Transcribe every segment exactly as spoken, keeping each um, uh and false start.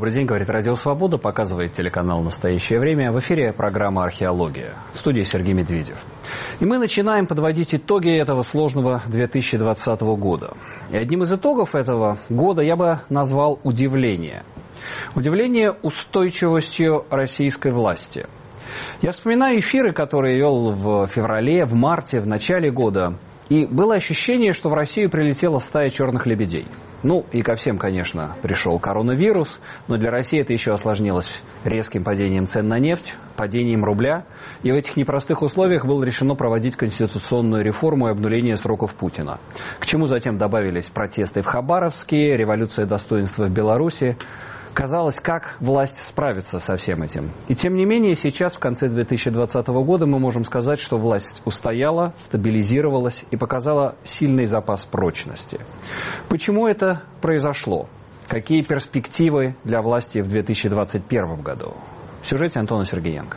Добрый день, говорит Радио Свобода, показывает телеканал «Настоящее время». В эфире программа «Археология». В студии Сергей Медведев. И мы начинаем подводить итоги этого сложного две тысячи двадцатого года. И одним из итогов этого года я бы назвал удивление. Удивление устойчивостью российской власти. Я вспоминаю эфиры, которые вел в феврале, в марте, в начале года. И было ощущение, что в Россию прилетела стая черных лебедей. Ну, и ко всем, конечно, пришел коронавирус, но для России это еще осложнилось резким падением цен на нефть, падением рубля. И в этих непростых условиях было решено проводить конституционную реформу и обнуление сроков Путина. К чему затем добавились протесты в Хабаровске, революция достоинства в Беларуси. Казалось, как власть справится со всем этим. И тем не менее, сейчас, в конце две тысячи двадцатого года, мы можем сказать, что власть устояла, стабилизировалась и показала сильный запас прочности. Почему это произошло? Какие перспективы для власти в две тысячи двадцать первом году? В сюжете Антона Сергеенко.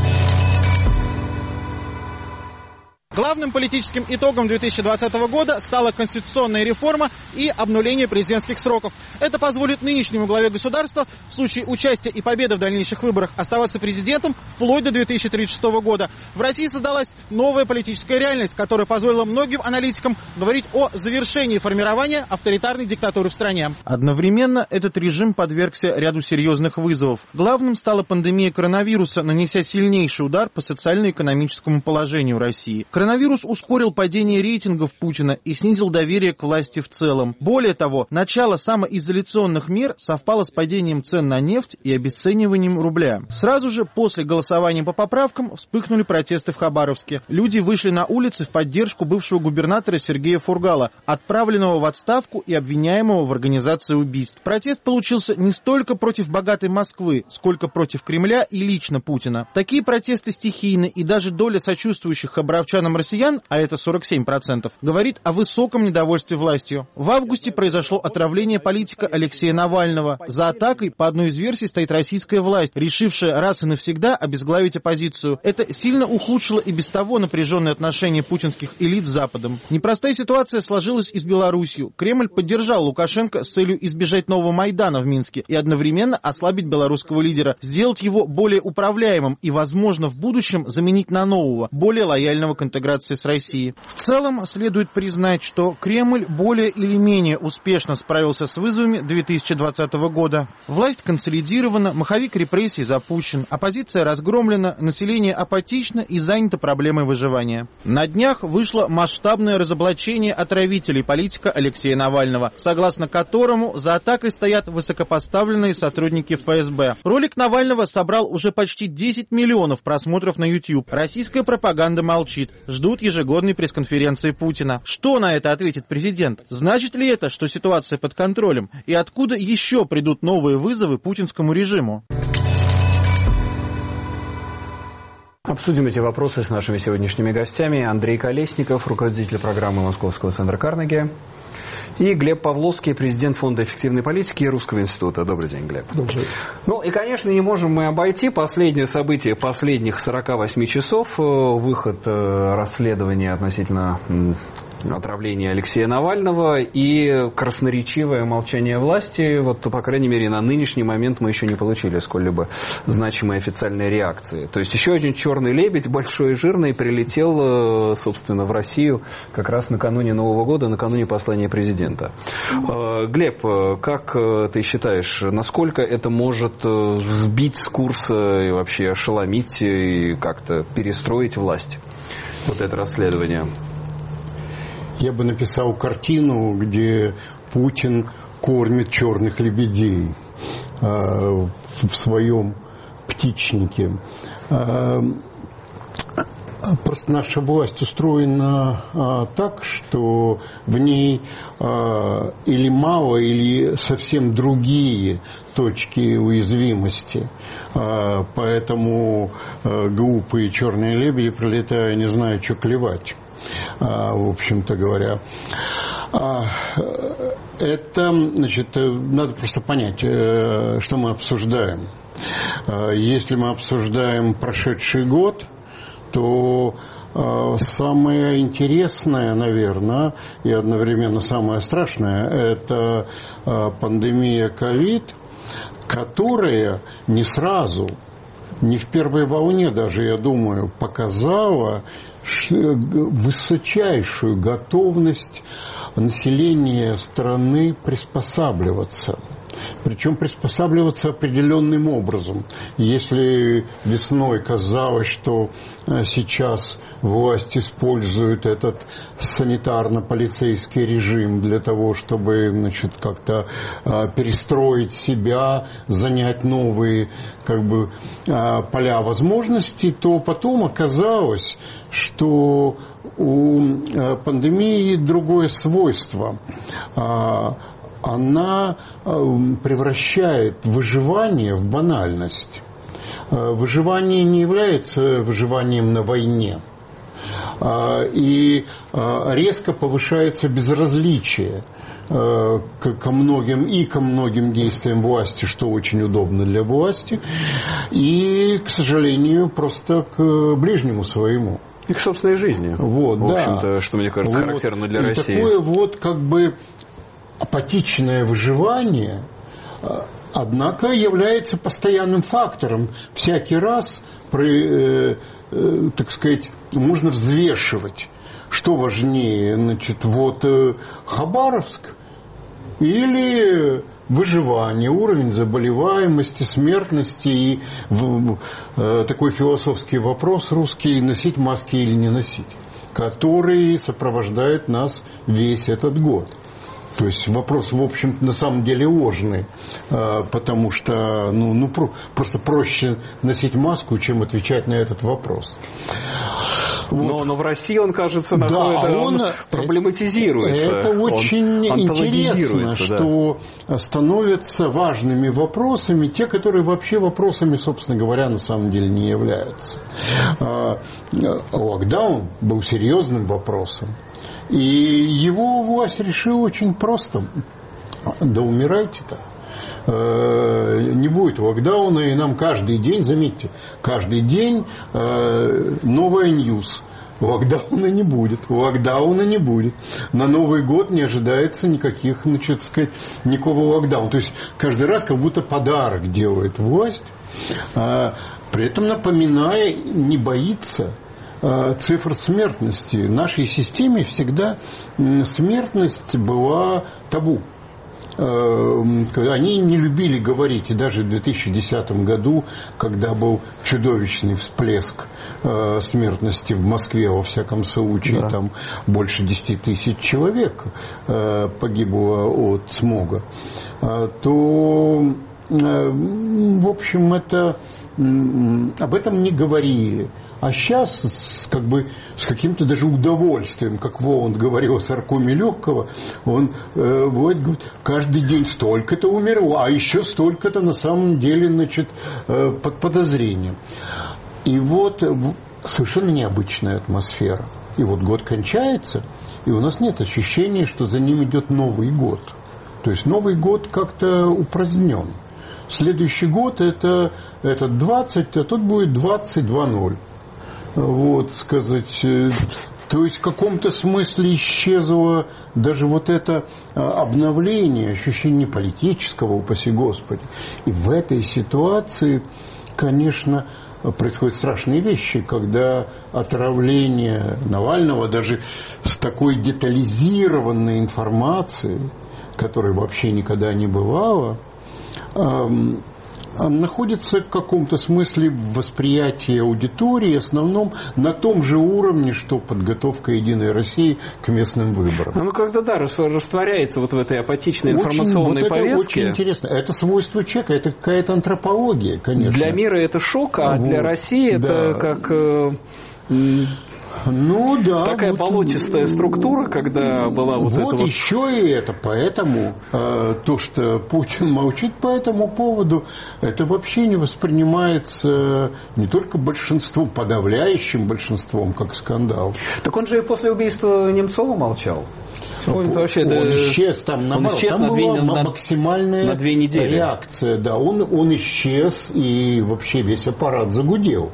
Главным политическим итогом две тысячи двадцатого года стала конституционная реформа и обнуление президентских сроков. Это позволит нынешнему главе государства в случае участия и победы в дальнейших выборах оставаться президентом вплоть до две тысячи тридцать шестого года. В России создалась новая политическая реальность, которая позволила многим аналитикам говорить о завершении формирования авторитарной диктатуры в стране. Одновременно этот режим подвергся ряду серьезных вызовов. Главным стала пандемия коронавируса, нанеся сильнейший удар по социально-экономическому положению России. Коронавирус ускорил падение рейтингов Путина и снизил доверие к власти в целом. Более того, начало самоизоляционных мер совпало с падением цен на нефть и обесцениванием рубля. Сразу же после голосования по поправкам вспыхнули протесты в Хабаровске. Люди вышли на улицы в поддержку бывшего губернатора Сергея Фургала, отправленного в отставку и обвиняемого в организации убийств. Протест получился не столько против богатой Москвы, сколько против Кремля и лично Путина. Такие протесты стихийны, и даже доля сочувствующих хабаровчанам россиян, а это сорок семь процентов, говорит о высоком недовольстве властью. В августе произошло отравление политика Алексея Навального. За атакой, по одной из версий, стоит российская власть, решившая раз и навсегда обезглавить оппозицию. Это сильно ухудшило и без того напряженные отношения путинских элит с Западом. Непростая ситуация сложилась и с Беларусью. Кремль поддержал Лукашенко с целью избежать нового Майдана в Минске и одновременно ослабить белорусского лидера, сделать его более управляемым и, возможно, в будущем заменить на нового, более лояльного к интеграции с Россией. В целом, следует признать, что Кремль более или менее успешно справился с вызовами две тысячи двадцатого года. Власть консолидирована, маховик репрессий запущен, оппозиция разгромлена, население апатично и занято проблемой выживания. На днях вышло масштабное разоблачение отравителей политика Алексея Навального, согласно которому за атакой стоят высокопоставленные сотрудники эф эс бэ. Ролик Навального собрал уже почти десять миллионов просмотров на YouTube. Российская пропаганда молчит. Ждут ежегодной пресс-конференции Путина. Что на это ответит президент? Значит ли это, что ситуация под контролем? И откуда еще придут новые вызовы путинскому режиму? Обсудим эти вопросы с нашими сегодняшними гостями. Андрей Колесников, руководитель программы Московского центра Карнеги. И Глеб Павловский, президент Фонда эффективной политики и Русского института. Добрый день, Глеб. Добрый день. Ну и, конечно, не можем мы обойти последнее событие последних сорока восьми часов. Выход расследования относительно отравления Алексея Навального и красноречивое молчание власти. Вот, по крайней мере, на нынешний момент мы еще не получили сколь-либо значимой официальной реакции. То есть еще один черный лебедь, большой и жирный, прилетел, собственно, в Россию как раз накануне Нового года, накануне послания президента. Глеб, как ты считаешь, насколько это может сбить с курса и вообще ошеломить и как-то перестроить власть? Вот это расследование. Я бы написал картину, где Путин кормит черных лебедей э, в своем птичнике. Э, просто наша власть устроена э, так, что в ней э, или мало, или совсем другие точки уязвимости. Э, поэтому э, глупые черные лебеди, пролетая, не знаю, что клевать. В общем-то говоря, это, значит, надо просто понять, что мы обсуждаем. Если мы обсуждаем прошедший год, то самое интересное, наверное, и одновременно самое страшное – это пандемия ковид. которая не сразу, не в первой волне даже, я думаю, показала высочайшую готовность населения страны приспосабливаться. Причем приспосабливаться определенным образом. Если весной казалось, что сейчас власть использует этот санитарно-полицейский режим для того, чтобы, значит, как-то перестроить себя, занять новые, как бы, поля возможностей, то потом оказалось, что у пандемии другое свойство. Она превращает выживание в банальность. Выживание не является выживанием на войне. И резко повышается безразличие ко многим и ко многим действиям власти, что очень удобно для власти, и, к сожалению, просто к ближнему своему. И к собственной жизни. Вот, в да. общем-то, что, мне кажется, вот. Характерно для и России. Такое вот как бы апатичное выживание, однако, является постоянным фактором. Всякий раз, при, э, э, так сказать, можно взвешивать, что важнее, значит, вот э, Хабаровск или выживание, уровень заболеваемости, смертности и в, э, такой философский вопрос русский: носить маски или не носить, который сопровождает нас весь этот год. То есть вопрос, в общем, на самом деле ложный, потому что ну, ну, просто проще носить маску, чем отвечать на этот вопрос. Вот. Но, но в России он, кажется, находит, да, он, он проблематизируется. Это очень он интересно, да. что становятся важными вопросами те, которые вообще вопросами, собственно говоря, на самом деле не являются. Локдаун был серьезным вопросом. И его власть решила очень просто. Да умирайте-то. Не будет локдауна, и нам каждый день, заметьте, каждый день новая ньюс. Локдауна не будет, локдауна не будет. На Новый год не ожидается никаких, значит, сказать, никакого локдауна. То есть каждый раз как будто подарок делает власть, при этом напоминая, не боится цифр смертности. В нашей системе всегда смертность была табу. Они не любили говорить, и даже в две тысячи десятом году, когда был чудовищный всплеск смертности в Москве, во всяком случае, да. Там больше десять тысяч человек погибло от смога, то, в общем, это, об этом не говорили. А сейчас, как бы, с каким-то даже удовольствием, как Воланд говорил о саркоме легкого, он э, вот, говорит, каждый день столько-то умерло, а еще столько-то на самом деле, значит, э, под подозрением. И вот совершенно необычная атмосфера. И вот год кончается, и у нас нет ощущения, что за ним идет Новый год. То есть Новый год как-то упразднен. Следующий год это, это двадцать, а тут будет двадцать два ноль. Вот, сказать, то есть в каком-то смысле исчезло даже вот это обновление, ощущение политического, упаси Господи. И в этой ситуации, конечно, происходят страшные вещи, когда отравление Навального даже с такой детализированной информацией, которой вообще никогда не бывало, находится в каком-то смысле в восприятии аудитории, в основном на том же уровне, что подготовка «Единой России» к местным выборам. Ну, когда, да, растворяется вот в этой апатичной информационной очень, вот повестке. Это очень интересно. Это свойство человека, это какая-то антропология, конечно. Для мира это шок, а вот, для России да. это как... Э, Ну да. Такая вот, болотистая структура, когда была вот, вот эта вот... еще и это. Поэтому э, то, что Путин молчит по этому поводу, это вообще не воспринимается не только большинством, подавляющим большинством, как скандал. Так он же после убийства Немцова молчал. Он, вообще, он да, исчез там, наоборот, он исчез там на две, была на, максимальная на две недели. реакция. Да, он, он исчез, и вообще весь аппарат загудел.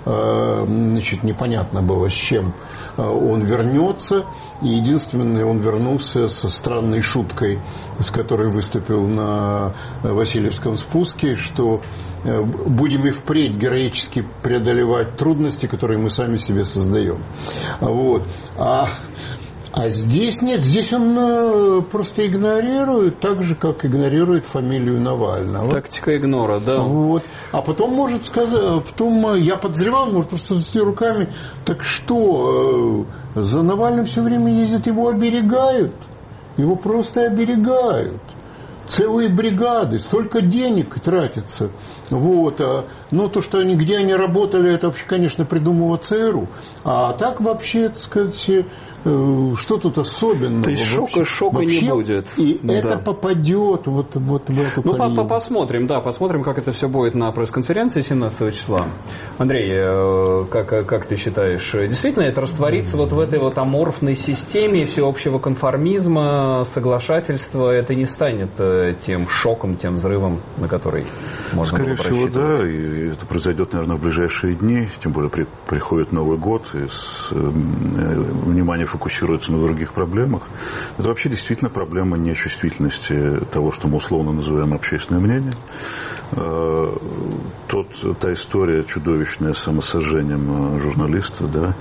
значит, непонятно было, с чем он вернется. И единственное, он вернулся со странной шуткой, с которой выступил на Васильевском спуске, что будем и впредь героически преодолевать трудности, которые мы сами себе создаем. Вот. А А здесь нет, здесь он просто игнорирует, так же, как игнорирует фамилию Навального. Тактика игнора, да. Вот. А потом может сказать, потом я подозревал, может просто развести руками, так что, за Навальным все время ездят, его оберегают, его просто оберегают. Целые бригады, столько денег тратится. Вот. Но то, что они, где они работали, это вообще, конечно, придумывало ЦРУ. А так вообще, так сказать, что тут особенного? То есть шока, шока вообще не будет. И да. это попадет вот, вот в эту Ну, колею. посмотрим, да, посмотрим, как это все будет на пресс-конференции семнадцатого числа. Андрей, как, как ты считаешь, действительно это растворится вот в этой вот аморфной системе всеобщего конформизма, соглашательства, это не станет тем шоком, тем взрывом, на который можно Скорее было всего, да, и это произойдет, наверное, в ближайшие дни, тем более при, приходит Новый год, и с, э, внимание фокусируется на других проблемах. Это вообще действительно проблема нечувствительности того, что мы условно называем общественное мнение. Э, тот, та история чудовищная с самосожжением журналиста, да,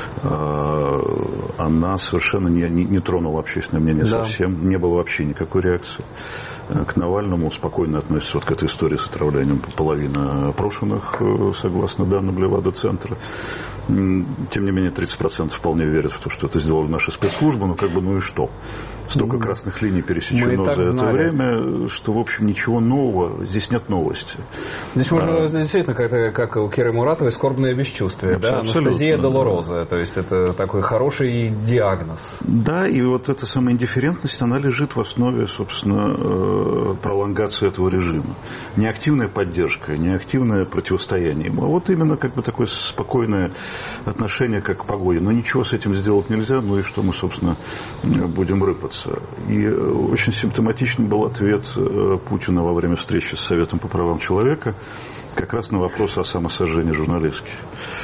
э, она совершенно не, не, не тронула общественное мнение да. совсем, не было вообще никакой реакции. К Навальному спокойно относится вот к этой истории с отравлением половины опрошенных, согласно данным Левада-центра. Тем не менее, тридцать процентов вполне верят в то, что это сделали наши спецслужбы, но как бы ну и что? Столько mm-hmm. красных линий пересечено за это знали. время, что, в общем, ничего нового, здесь нет новости. Здесь можно, а, действительно, как, как у Киры Муратовой, скорбное бесчувствие, да? Анестезия долороза, да. То есть это такой хороший диагноз. Да, и вот эта самая индифферентность, она лежит в основе, собственно, пролонгации этого режима. Не активная поддержка, не активное противостояние ему, а вот именно как бы такое спокойное отношение как к погоде. Но ничего с этим сделать нельзя, ну и что мы, собственно, будем рыпаться. И очень симптоматичен был ответ Путина во время встречи с Советом по правам человека как раз на вопрос о самосожжении журналистки.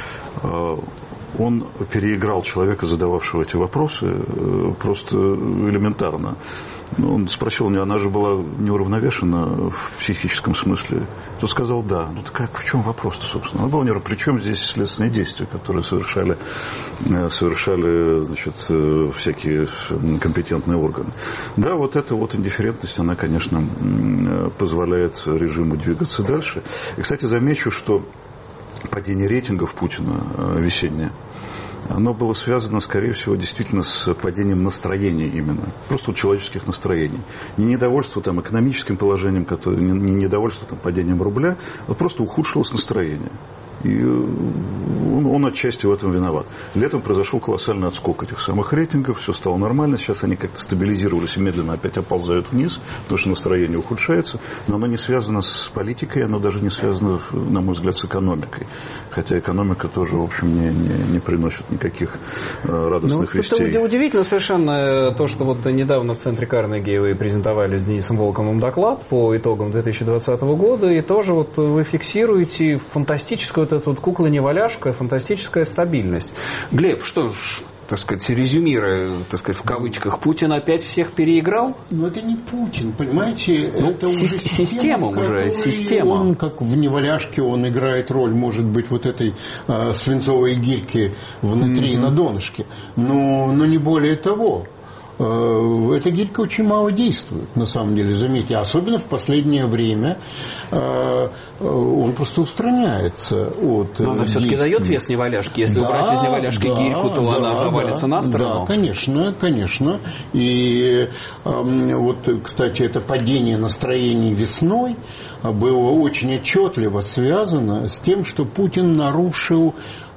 Он переиграл человека, задававшего эти вопросы, просто элементарно. Он спросил меня, она же была неуравновешена в психическом смысле. Тот сказал, да. Ну, так как, в чем вопрос-то, собственно? Она была не при чем здесь следственные действия, которые совершали, совершали, значит, всякие компетентные органы. Да, вот эта вот индифферентность, она, конечно, позволяет режиму двигаться дальше. И, кстати, замечу, что падение рейтингов Путина весеннее, оно было связано, скорее всего, действительно с падением настроения именно. Просто вот человеческих настроений. Не недовольство там, экономическим положением, которое, не недовольство там, падением рубля, а просто ухудшилось настроение. И он, он отчасти в этом виноват. Летом произошел колоссальный отскок этих самых рейтингов, все стало нормально, сейчас они как-то стабилизировались и медленно опять оползают вниз, потому что настроение ухудшается, но оно не связано с политикой, оно даже не связано, на мой взгляд, с экономикой. Хотя экономика тоже, в общем, не, не, не приносит никаких радостных ну, вестей. Это удивительно совершенно то, что вот недавно в центре Карнеги вы презентовали с Денисом Волковым доклад по итогам две тысячи двадцатого года, и тоже вот вы фиксируете фантастическую вот эта вот кукла-неваляшка, фантастическая стабильность. Глеб, что ж, так сказать, резюмируя, так сказать, в кавычках, Путин опять всех переиграл? Ну, это не Путин, понимаете? Ну, это си- уже система, уже, система. Он, как в неваляшке, он играет роль, может быть, вот этой э, свинцовой гирьки внутри, mm-hmm. на донышке. Но, но не более того. Эта гирька очень мало действует, на самом деле, заметьте. Особенно в последнее время он просто устраняется от Но она все-таки дает вес неваляшки. Если да, убрать из неваляшки да, гирьку, то да, она завалится да, на сторону. Да, конечно, конечно. И вот, кстати, это падение настроений весной было очень отчетливо связано с тем, что Путин нарушил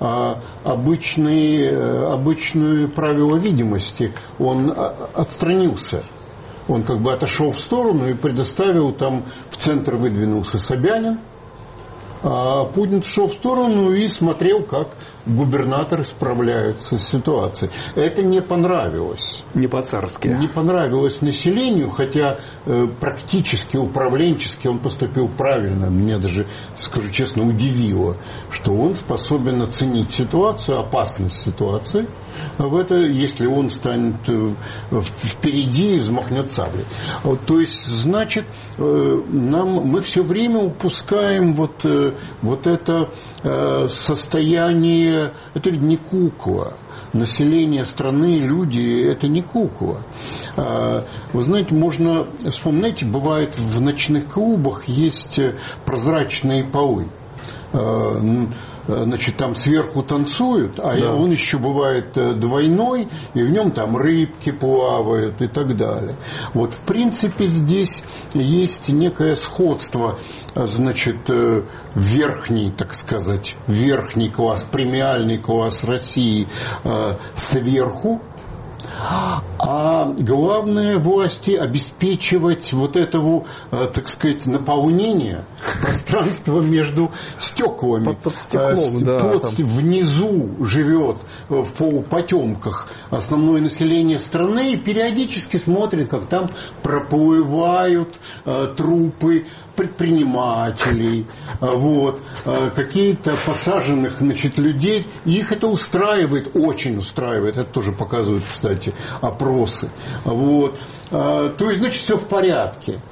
обычные, обычные правила видимости. Он отстранился. Он как бы отошел в сторону и предоставил там, в центр выдвинулся Собянин, А Путин шел в сторону и смотрел, как губернаторы справляются с ситуацией. Это не понравилось. Не по-царски. Не понравилось населению, хотя э, практически управленчески он поступил правильно. Меня даже, скажу честно, удивило, что он способен оценить ситуацию, опасность ситуации. В это, если он станет э, впереди и взмахнет саблей. То есть, значит, э, нам, мы все время упускаем вот, э, вот это э, состояние. Это ведь не кукла. Население страны, люди, это не кукла. Вы знаете, можно вспомнить, бывает в ночных клубах есть прозрачные полы. Значит, там сверху танцуют, а да. он еще бывает двойной, и в нем там рыбки плавают и так далее. Вот, в принципе, здесь есть некое сходство, значит, верхний, так сказать, верхний класс, премиальный класс России сверху, а главное власти обеспечивать вот этого, так сказать, наполнение пространства между стеклами. Под, под стеклом, да. Под, там. Внизу живет в полупотемках основное население страны и периодически смотрит, как там проплывают э, трупы предпринимателей, э, вот, э, какие-то посаженных, значит, людей. И их это устраивает, очень устраивает. Это тоже показывают, кстати, опросы. Вот. Э, то есть, значит, все в порядке.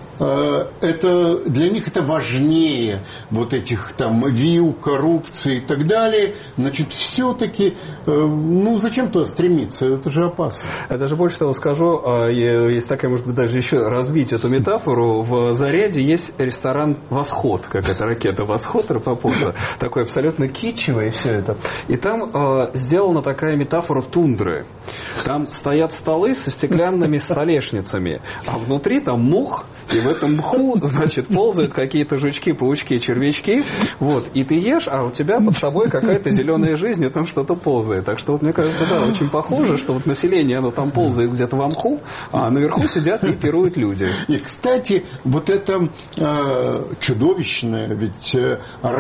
Это, для них это важнее вот этих там вил, коррупции и так далее. Значит, все-таки, ну, зачем туда стремиться? Это же опасно. Я даже больше того скажу, есть такая, может быть, даже еще развить эту метафору. В Заряде есть ресторан «Восход», как это ракета «Восход» Рапопорта, такой абсолютно китчевый и все это. И там сделана такая метафора тундры. Там стоят столы со стеклянными столешницами, а внутри там мух, и в этом мху, значит, ползают какие-то жучки, паучки, червячки, вот, и ты ешь, а у тебя под собой какая-то зеленая жизнь, и там что-то ползает. Так что, вот, мне кажется, да, очень похоже, что вот население, оно там ползает где-то во мху, а наверху сидят и пируют люди. И, кстати, вот эта э, чудовищная ведь э,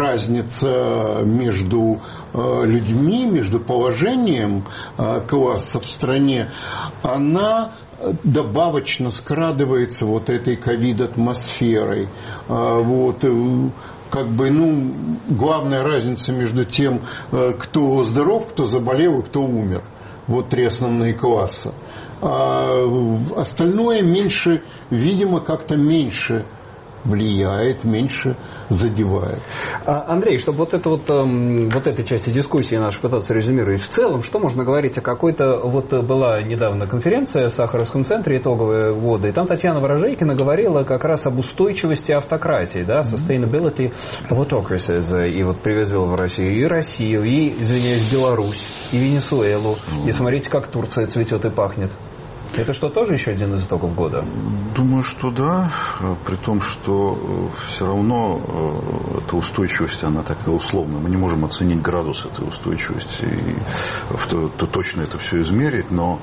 разница между э, людьми, между положением э, класса в стране, она добавочно скрадывается вот этой ковид-атмосферой. Вот, как бы, ну, главная разница между тем, кто здоров, кто заболел и кто умер. Вот три основные класса. А остальное меньше, видимо, как-то меньше влияет, меньше задевает. Андрей, чтобы вот, это вот, вот этой части дискуссии нашей пытаться резюмировать в целом, что можно говорить о какой-то... Вот была недавно конференция в Сахаровском центре «Итоговые годы», и там Татьяна Ворожейкина говорила как раз об устойчивости автократии, да, sustainability of autocracies, и вот привезла в Россию и Россию, и, извиняюсь, Беларусь, и Венесуэлу, и смотрите, как Турция цветет и пахнет. Это что, тоже еще один из итогов года? Думаю, что да, при том, что все равно эта устойчивость, она такая условная. Мы не можем оценить градус этой устойчивости и то, то точно это все измерить, но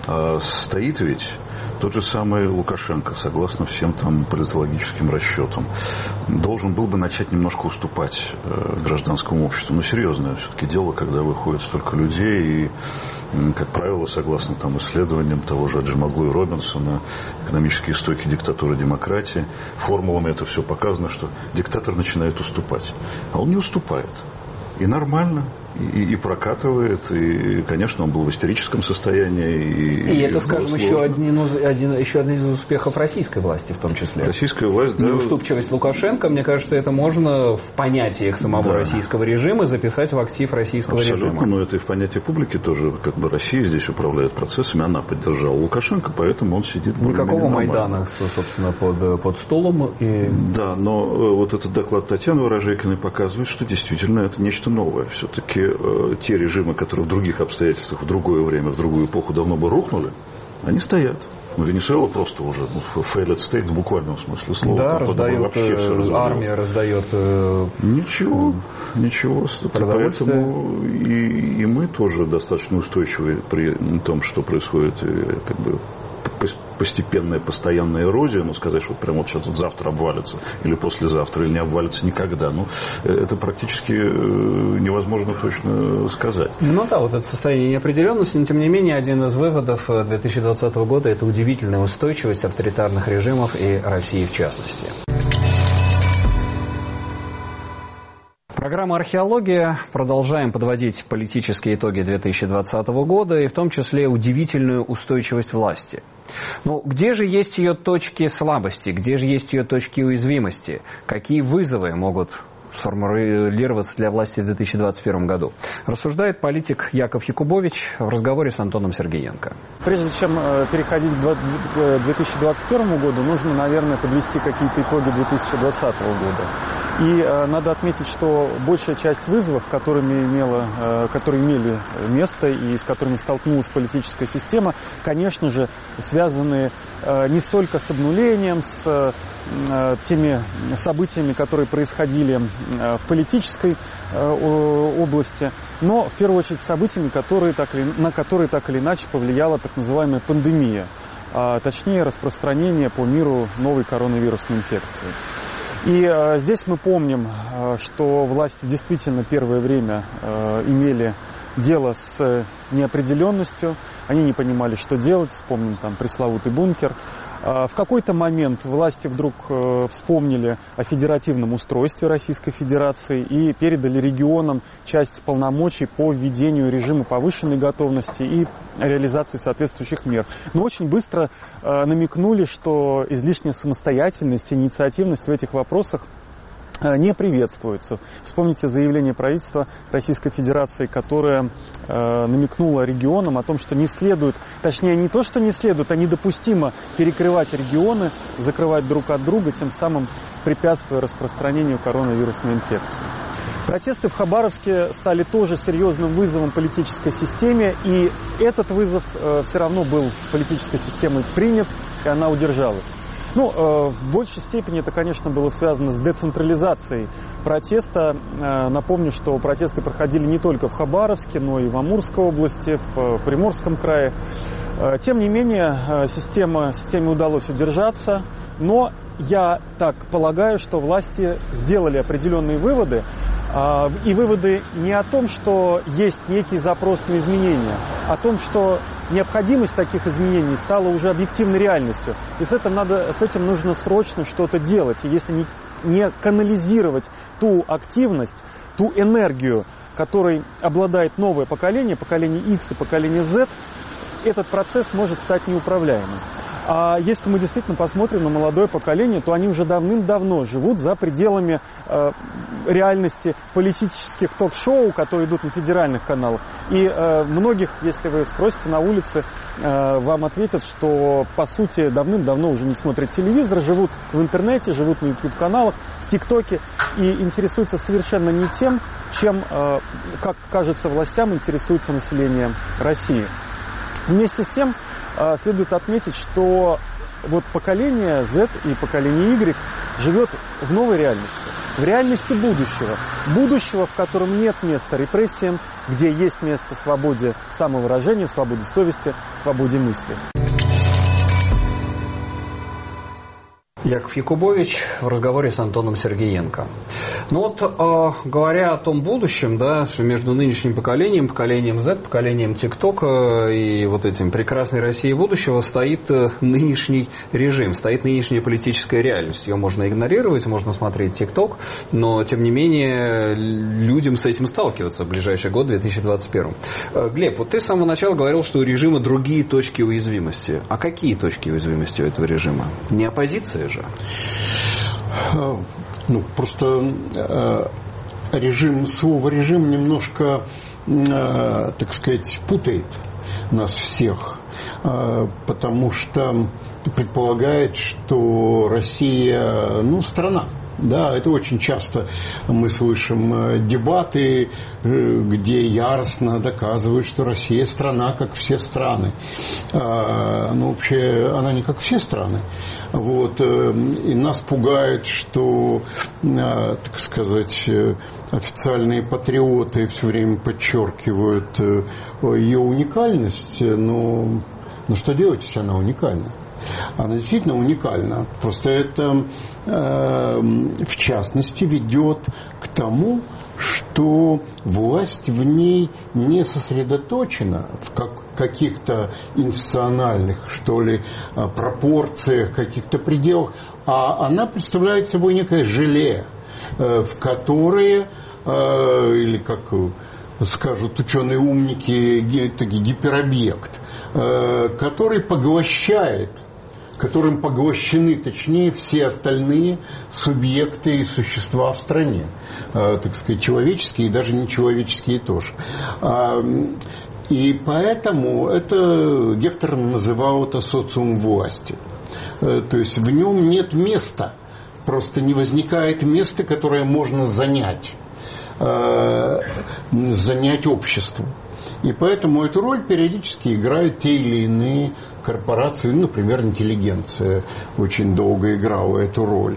стоит ведь тот же самый Лукашенко, согласно всем там политологическим расчетам, должен был бы начать немножко уступать гражданскому обществу. Ну, серьезное все-таки дело, когда выходит столько людей, и, как правило, согласно там исследованиям того же Аджимаглу и Робинсона, экономические истоки диктатуры и демократии, формулами это все показано, что диктатор начинает уступать. А он не уступает. И нормально. И, и прокатывает, и, конечно, он был в истерическом состоянии. И, и это, скажем, еще один, один, еще один из успехов российской власти в том числе. Российская власть, да. Неуступчивость Лукашенко, мне кажется, это можно в понятиях самого да. российского режима записать в актив российского Абсолютно, режима. Но это и в понятии публики тоже, как бы Россия здесь управляет процессами, она поддержала Лукашенко, поэтому он сидит более-менее никакого нормально. Майдана, собственно, под, под стулом. И... Да, но вот этот доклад Татьяны Ворожейкиной показывает, что действительно это нечто новое. Все-таки те режимы, которые в других обстоятельствах, в другое время, в другую эпоху давно бы рухнули, они стоят. Ну, Венесуэла просто уже ну, failed state в буквальном смысле слова. Да, раздает, армия раздает... Ничего, ничего. Поэтому и, и мы тоже достаточно устойчивы при том, что происходит как бы, постепенная, постоянная эрозия, ну, сказать, что вот прям вот сейчас вот завтра обвалится, или послезавтра, или не обвалится никогда, ну, это практически невозможно точно сказать. Ну да, вот это состояние неопределенности, но тем не менее, один из выводов две тысячи двадцатого года – это удивительная устойчивость авторитарных режимов и России в частности. Программа «Археология». Продолжаем подводить политические итоги две тысячи двадцатого года и в том числе удивительную устойчивость власти. Но где же есть ее точки слабости, где же есть ее точки уязвимости, какие вызовы могут сформулироваться для власти в две тысячи двадцать первом году? Рассуждает политик Яков Якубович в разговоре с Антоном Сергеенко. Прежде чем переходить к две тысячи двадцать первому году, нужно, наверное, подвести какие-то итоги две тысячи двадцатого года. И э, надо отметить, что большая часть вызовов, которыми имела, э, которые имели место и с которыми столкнулась политическая система, конечно же, связаны э, не столько с обнулением, с э, теми событиями, которые происходили э, в политической э, области, но в первую очередь с событиями, которые так или, на которые так или иначе повлияла так называемая пандемия, а точнее распространение по миру новой коронавирусной инфекции. И э, здесь мы помним, э, что власти действительно первое время э, имели дело с неопределенностью, они не понимали, что делать, вспомним там пресловутый бункер. Э, в какой-то момент власти вдруг э, вспомнили о федеративном устройстве Российской Федерации и передали регионам часть полномочий по введению режима повышенной готовности и реализации соответствующих мер. Но очень быстро э, намекнули, что излишняя самостоятельность и инициативность в этих вопросах э, не приветствуется. Вспомните заявление правительства Российской Федерации, которое э, намекнуло регионам о том, что не следует, точнее не то, что не следует, а недопустимо перекрывать регионы, закрывать друг от друга, тем самым препятствуя распространению коронавирусной инфекции. Протесты в Хабаровске стали тоже серьезным вызовом политической системе, и этот вызов э, все равно был политической системой принят, и она удержалась. Ну, э, в большей степени это, конечно, было связано с децентрализацией протеста. Э, напомню, что протесты проходили не только в Хабаровске, но и в Амурской области, в Приморском крае. Э, тем не менее, э, система, системе удалось удержаться, но я так полагаю, что власти сделали определенные выводы, и выводы не о том, что есть некий запрос на изменения, а о том, что необходимость таких изменений стала уже объективной реальностью. И с этим, надо, с этим нужно срочно что-то делать. И если не, не канализировать ту активность, ту энергию, которой обладает новое поколение, поколение X и поколение Z, этот процесс может стать неуправляемым. А если мы действительно посмотрим на молодое поколение, то они уже давным-давно живут за пределами э, реальности политических ток-шоу, которые идут на федеральных каналах. И э, многих, если вы спросите на улице, э, вам ответят, что, по сути, давным-давно уже не смотрят телевизор, живут в интернете, живут на ютуб-каналах, в ТикТоке и интересуются совершенно не тем, чем, э, как кажется властям, интересуется население России. Вместе с тем, следует отметить, что вот поколение Z и поколение Y живет в новой реальности, в реальности будущего. Будущего, в котором нет места репрессиям, где есть место свободе самовыражения, свободе совести, свободе мысли. Яков Якубович в разговоре с Антоном Сергеенко. Ну вот, э, говоря о том будущем, да, что между нынешним поколением, поколением Z, поколением ТикТока и вот этим прекрасной Россией будущего стоит нынешний режим, стоит нынешняя политическая реальность. Ее можно игнорировать, можно смотреть ТикТок, но, тем не менее, людям с этим сталкиваться в ближайший год, две тысячи двадцать первый. Э, Глеб, вот ты с самого начала говорил, что у режима другие точки уязвимости. А какие точки уязвимости у этого режима? Не оппозиция же? Ну, просто э, режим, слово режим немножко, э, так сказать, путает нас всех, э, потому что предполагает, что Россия, ну, страна. Да, это очень часто мы слышим дебаты, где яростно доказывают, что Россия страна, как все страны. Ну, вообще, она не как все страны. Вот. И нас пугает, что, так сказать, официальные патриоты все время подчеркивают ее уникальность. Но, но что делать, если она уникальна? Она действительно уникальна. Просто это, э, в частности, ведет к тому, что власть в ней не сосредоточена в как, каких-то институциональных, что ли, пропорциях, каких-то пределах, а она представляет собой некое желе, э, в которое, э, или как скажут ученые-умники, гиперобъект, э, который поглощает, которым поглощены, точнее, все остальные субъекты и существа в стране, э, так сказать, человеческие и даже нечеловеческие тоже. И поэтому это Гефтер называл это социум власти. Э, то есть в нем нет места, просто не возникает места, которое можно занять, э, занять обществу. И поэтому эту роль периодически играют те или иные корпорации, ну, например, интеллигенция очень долго играла эту роль.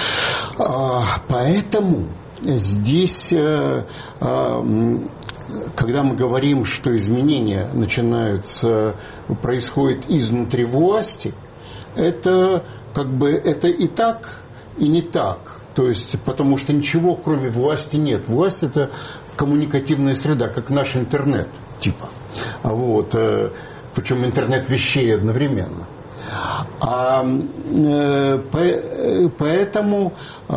Поэтому здесь, когда мы говорим, что изменения начинаются, происходят изнутри власти, это как бы это и так, и не так. То есть, потому что ничего кроме власти нет. Власть – это коммуникативная среда, как наш интернет, типа. Вот. Причем интернет вещей одновременно. А, поэтому,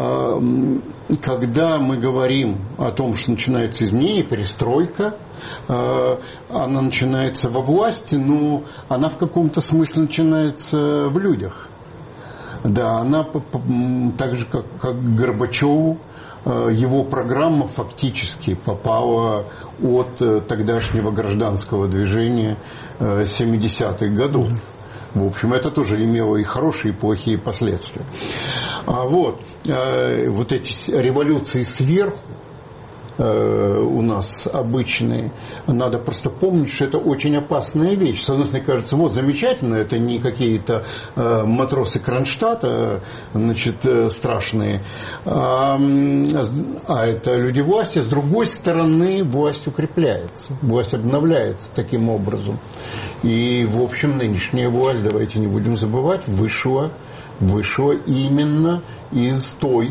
когда мы говорим о том, что начинается изменение, перестройка, она начинается во власти, но она в каком-то смысле начинается в людях. Да, она так же, как, как Горбачеву, его программа фактически попала от тогдашнего гражданского движения семидесятых годов. В общем, это тоже имело и хорошие, и плохие последствия. А вот, вот эти революции сверху, у нас обычные, надо просто помнить, что это очень опасная вещь. С одной стороны, кажется, вот замечательно, это не какие-то э, матросы Кронштадта, значит, э, страшные, а, а это люди власти. С другой стороны, власть укрепляется, власть обновляется таким образом. И, в общем, нынешняя власть, давайте не будем забывать, вышла, вышла именно из той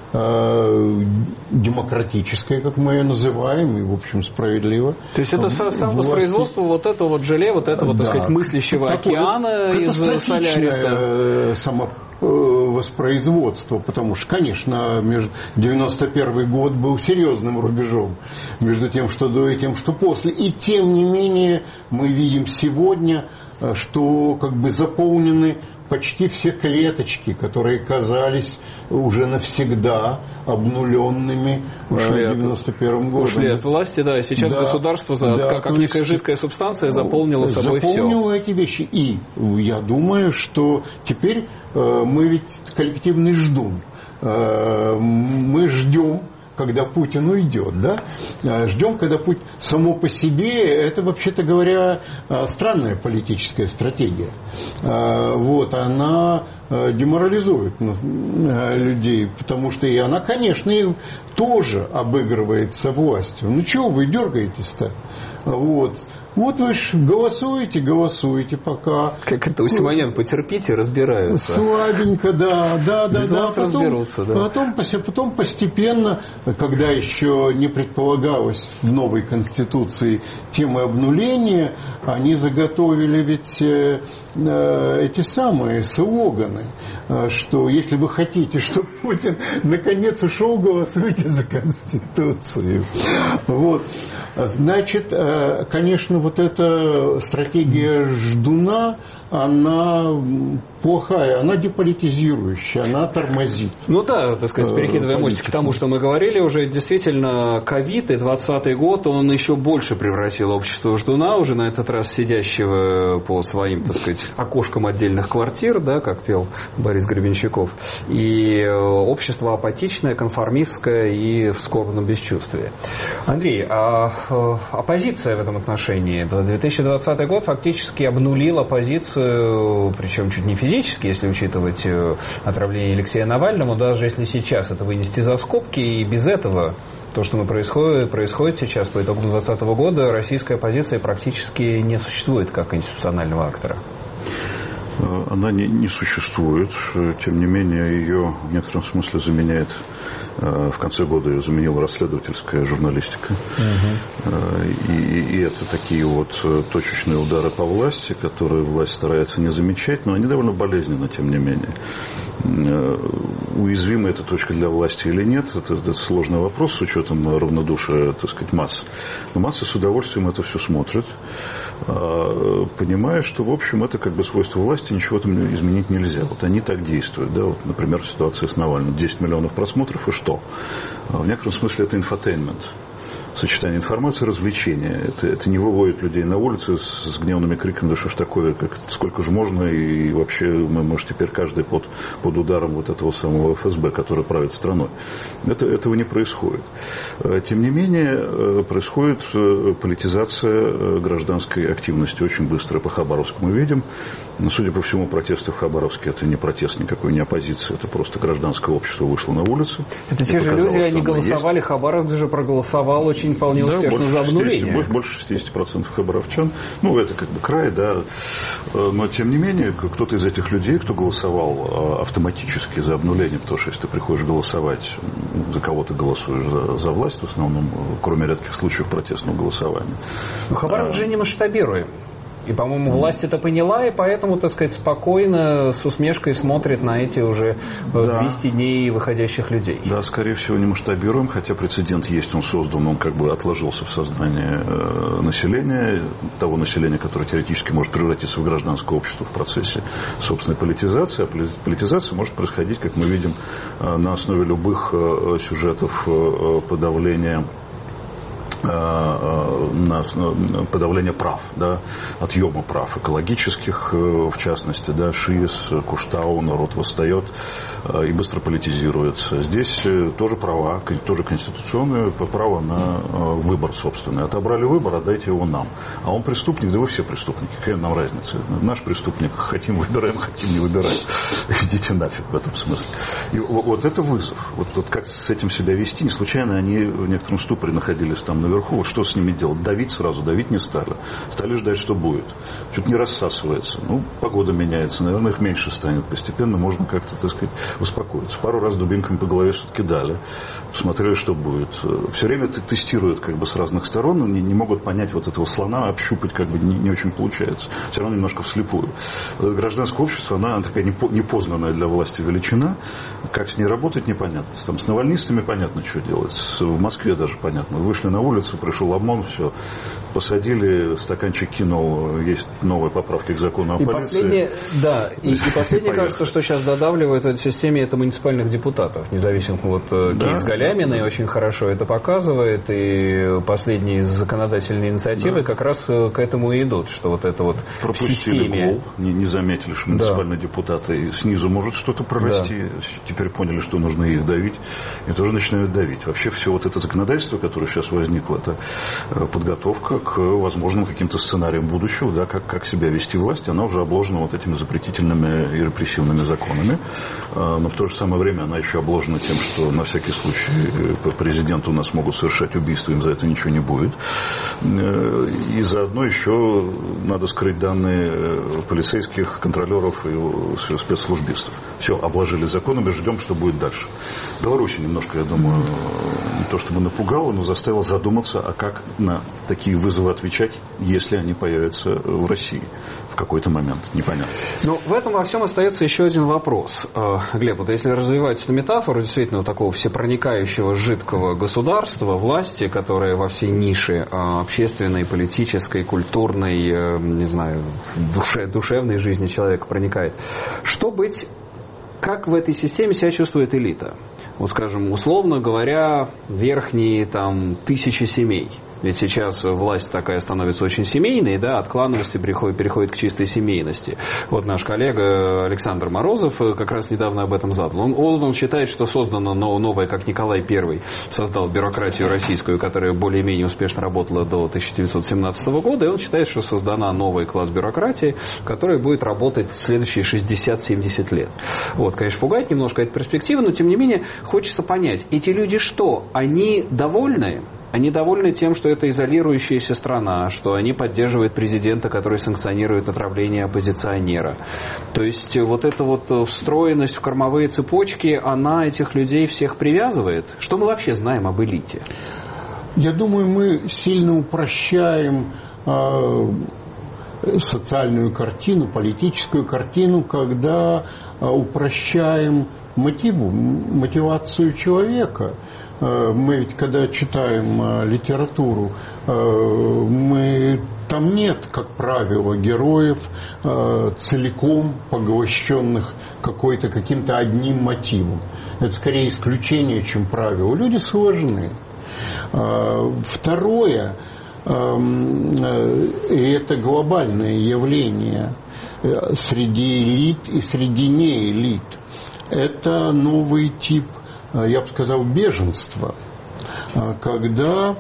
демократическое, как мы ее называем, и, в общем, справедливо. То есть это самовоспроизводство вот этого вот желе, вот этого, да, так сказать, мыслящего такое океана из Соляриса. Самовоспроизводство, потому что, конечно, девяносто первый год был серьезным рубежом между тем, что до и тем, что после. И, тем не менее, мы видим сегодня, что как бы заполнены почти все клеточки, которые казались уже навсегда обнуленными в девяносто первом году. Ушли от власти, да, и сейчас да, государство, да, как, как некая жидкая субстанция, заполнило собой все. Заполнило эти вещи. И я думаю, что теперь э, мы ведь коллективный ждун. Э, мы ждем, когда Путин уйдет, да? Ждем, когда Путин... Само по себе, это, вообще-то говоря, странная политическая стратегия. Вот, она деморализует людей, потому что и она, конечно, и тоже обыгрывается властью. Ну, чего вы дергаетесь-то? Вот. Вот вы же голосуете, голосуете пока. Как это у Симонян, потерпите, разбираются. Слабенько, да, да, да, да. Потом, разберутся, да. Потом, потом постепенно, когда еще не предполагалось в новой Конституции темы обнуления, они заготовили ведь э, эти самые слоганы, что если вы хотите, чтобы Путин наконец ушел, голосуйте за Конституцию. Вот. Значит, конечно, вот эта стратегия ждуна, она плохая, она деполитизирующая, она тормозит. Ну да, так сказать, перекидывая мостик к тому, что мы говорили уже, действительно, ковид и двадцатый год, он еще больше превратил общество в ждуна, уже на этот раз сидящего по своим, так сказать, окошкам отдельных квартир, да, как пел Борис Гребенщиков, и общество апатичное, конформистское и в скорбном бесчувствии. Андрей, а оппозиция в этом отношении? две тысячи двадцатый год фактически обнулил оппозицию, причем чуть не физически, если учитывать отравление Алексея Навального, даже если сейчас это вынести за скобки, и без этого то, что мы происходит, происходит сейчас по итогам двадцатого года, российская оппозиция практически не существует как институционального актора. Она не, не существует. Тем не менее, ее в некотором смысле заменяет, в конце года ее заменила расследовательская журналистика. Uh-huh. И, и это такие вот точечные удары по власти, которые власть старается не замечать, но они довольно болезненны, тем не менее. Уязвима эта точка для власти или нет, это, это сложный вопрос с учетом равнодушия, так сказать, масс. Но масса с удовольствием это все смотрит, понимая, что, в общем, это как бы свойство власти, ничего там изменить нельзя. Вот они так действуют. Да? Вот, например, в ситуации с Навальным. десять миллионов просмотров, и что? В некотором смысле это инфотейнмент. Сочетание информации, развлечения. Это, это не выводит людей на улицу с, с гневными криками, да что ж такое, как, сколько же можно, и вообще мы, может, теперь каждый под, под ударом вот этого самого эф эс бэ, который правит страной. Это, этого не происходит. Тем не менее, происходит политизация гражданской активности очень быстро. По Хабаровску мы видим. Но, судя по всему, протесты в Хабаровске — это не протест никакой, не оппозиция, это просто гражданское общество вышло на улицу. Это те же люди, они голосовали, Хабаровск же проголосовал очень вполне да, успешно за обнуление. шестьдесят, больше шестьдесят процентов хабаровчан. Ну, это как бы край, да. Но, тем не менее, кто-то из этих людей, кто голосовал автоматически за обнуление, потому что если ты приходишь голосовать, за кого ты голосуешь? За, за власть, в основном, кроме редких случаев протестного голосования. Но Хабаровск а, же не масштабируем. И, по-моему, власть это поняла, и поэтому, так сказать, спокойно, с усмешкой смотрит на эти уже да. двести дней выходящих людей. Да, скорее всего, не масштабируем, хотя прецедент есть, он создан, он как бы отложился в сознании населения, того населения, которое теоретически может превратиться в гражданское общество в процессе собственной политизации. А политизация может происходить, как мы видим, на основе любых сюжетов подавления на подавление прав, да, отъема прав экологических, в частности, да, ШИС, Куштау, народ восстает и быстро политизируется. Здесь тоже права, тоже конституционное право на выбор собственный. Отобрали выбор, отдайте его нам. А он преступник, да вы все преступники, какая нам разница? Наш преступник, хотим выбираем, хотим не выбирать. Идите нафиг в этом смысле. И вот это вызов. Вот, вот как с этим себя вести, не случайно они в некотором ступоре находились там наверху. Вот что с ними делать? Давить сразу, давить не стали. Стали ждать, что будет. Чуть не рассасывается. Ну, погода меняется, наверное, их меньше станет. Постепенно можно как-то, так сказать, успокоиться. Пару раз дубинками по голове все-таки дали. Посмотрели, что будет. Все время тестируют как бы с разных сторон, но не, не могут понять вот этого слона, общупать как бы не, не очень получается. Все равно немножко вслепую. Гражданское общество, она такая непознанная для власти величина. Как с ней работать, непонятно. Там с навальнистами понятно, что делать. В Москве даже понятно. Вышли на улицу, пришел обман, все. Посадили, стаканчик кинул, есть новые поправки к закону о и полиции. Последнее, да, и, и последнее, кажется, что сейчас додавливают в этой системе, это муниципальных депутатов, независимо. Вот да, кейс Галямина да. очень хорошо это показывает, и последние законодательные инициативы да. как раз к этому и идут, что вот это вот пропустили в системе. Гол, не, не заметили, что муниципальные да. депутаты снизу может что-то прорасти, да. теперь поняли, что нужно их давить, и тоже начинают давить. Вообще все вот это законодательство, которое сейчас возникло, это подготовка к возможным каким-то сценариям будущего, да, как, как себя вести власть, она уже обложена вот этими запретительными и репрессивными законами, но в то же самое время она еще обложена тем, что на всякий случай президенты у нас могут совершать убийство, им за это ничего не будет, и заодно еще надо скрыть данные полицейских, контролеров и спецслужбистов. Все, обложили законами, ждем, что будет дальше. Беларусь немножко, я думаю, не то чтобы напугала, но заставила задуматься, а как на такие вызовы отвечать, если они появятся в России в какой-то момент. Непонятно. Но в этом во всем остается еще один вопрос. Глеб, вот если развивать эту метафору действительно такого всепроникающего жидкого государства, власти, которая во всей нише общественной, политической, культурной, не знаю, душе, душевной жизни человека проникает, что быть, как в этой системе себя чувствует элита? Вот, скажем, условно говоря, верхние там тысячи семей. Ведь сейчас власть такая становится очень семейной, да, от клановости переходит, переходит к чистой семейности. Вот наш коллега Александр Морозов как раз недавно об этом задал. Он, он считает, что создано новое, как Николай Первый создал бюрократию российскую, которая более-менее успешно работала до тысяча девятьсот семнадцатого года, и он считает, что создана новый класс бюрократии, которая будет работать в следующие шестьдесят-семьдесят лет. Вот, конечно, пугает немножко эта перспектива, но тем не менее хочется понять, эти люди что, они довольны? Они довольны тем, что это изолирующаяся страна, что они поддерживают президента, который санкционирует отравление оппозиционера. То есть вот эта вот встроенность в кормовые цепочки, она этих людей всех привязывает. Что мы вообще знаем об элите? Я думаю, мы сильно упрощаем э, социальную картину, политическую картину, когда э, упрощаем мотиву, мотивацию человека. Мы ведь, когда читаем литературу, мы, там нет, как правило, героев, целиком поглощенных какой-то, каким-то одним мотивом. Это скорее исключение, чем правило. Люди сложны. Второе, и это глобальное явление среди элит и среди неэлит, это новый тип, я бы сказал, беженства, когда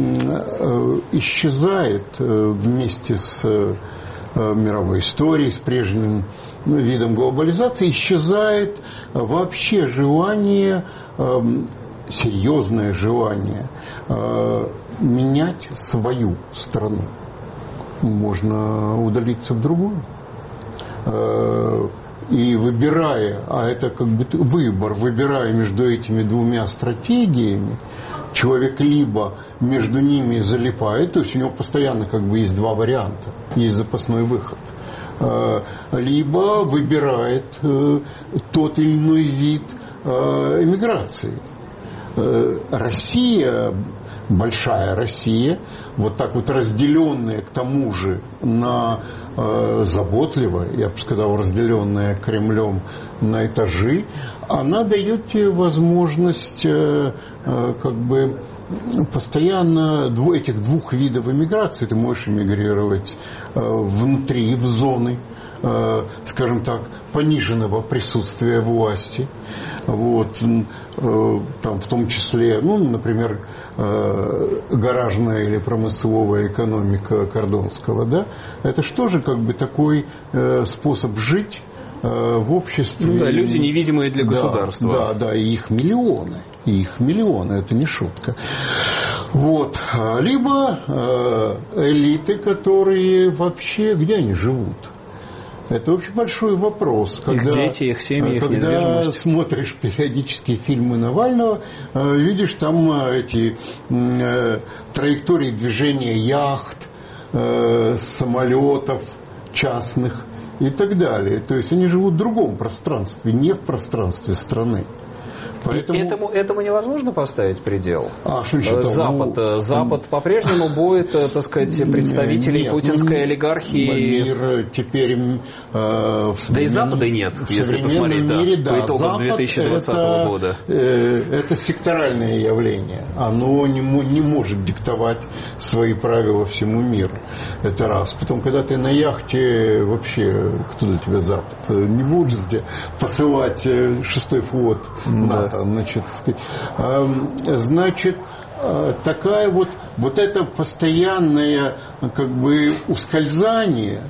исчезает вместе с мировой историей, с прежним видом глобализации, исчезает вообще желание, серьезное желание менять свою страну. Можно удалиться в другую. И выбирая, а это как бы выбор, выбирая между этими двумя стратегиями, человек либо между ними залипает, то есть у него постоянно как бы есть два варианта, есть запасной выход, либо выбирает тот или иной вид эмиграции. Россия, большая Россия, вот так вот разделенная к тому же на э, заботливо, я бы сказал, разделенная Кремлем на этажи, она дает тебе возможность э, э, как бы постоянно дво, этих двух видов эмиграции. Ты можешь эмигрировать э, внутри, в зоны, э, скажем так, пониженного присутствия власти. Вот, там, в том числе, ну, например, гаражная или промысловая экономика Кордонского, да, это что же как бы такой способ жить в обществе. Ну, да, люди невидимые для государства. Да, да, да, и их миллионы, и их миллионы, это не шутка. Вот, либо элиты, которые вообще, где они живут? Это очень большой вопрос. Когда, их дети, их семьи, их когда недвижимость. Смотришь периодически фильмы Навального, видишь там эти траектории движения яхт, самолетов частных и так далее. То есть они живут в другом пространстве, не в пространстве страны. Поэтому... Этому, этому невозможно поставить предел. А, что значит, Запад, ну, Запад по-прежнему будет, так сказать, представителей нет, путинской ну, олигархии. Мир теперь, э, в да и Запада нет, если посмотреть мире, да, да, по итогам Запад две тысячи двадцатого это, года. Э, это секторальное явление. Оно не, не может диктовать свои правила всему миру. Это раз. Потом, когда ты на яхте, вообще, кто для тебя Запад? Не будешь здесь посылать шестой флот НАТО. Значит, значит, такая вот, вот это постоянное как бы ускользание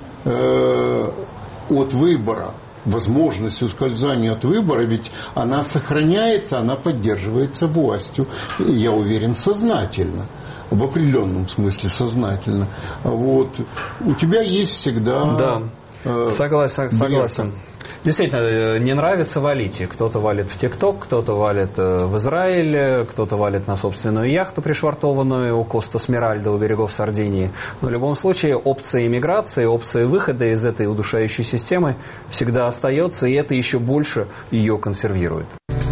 э, от выбора, возможность ускользания от выбора, ведь она сохраняется, она поддерживается властью, я уверен, сознательно. В определенном смысле сознательно. Вот. У тебя есть всегда... Да, э, согласен, согласен. Действительно, не нравится — валите. Кто-то валит в ТикТок, кто-то валит в Израиль, кто-то валит на собственную яхту, пришвартованную у Коста Смиральда, у берегов Сардинии. Но в любом случае опция иммиграции, опция выхода из этой удушающей системы всегда остается, и это еще больше ее консервирует.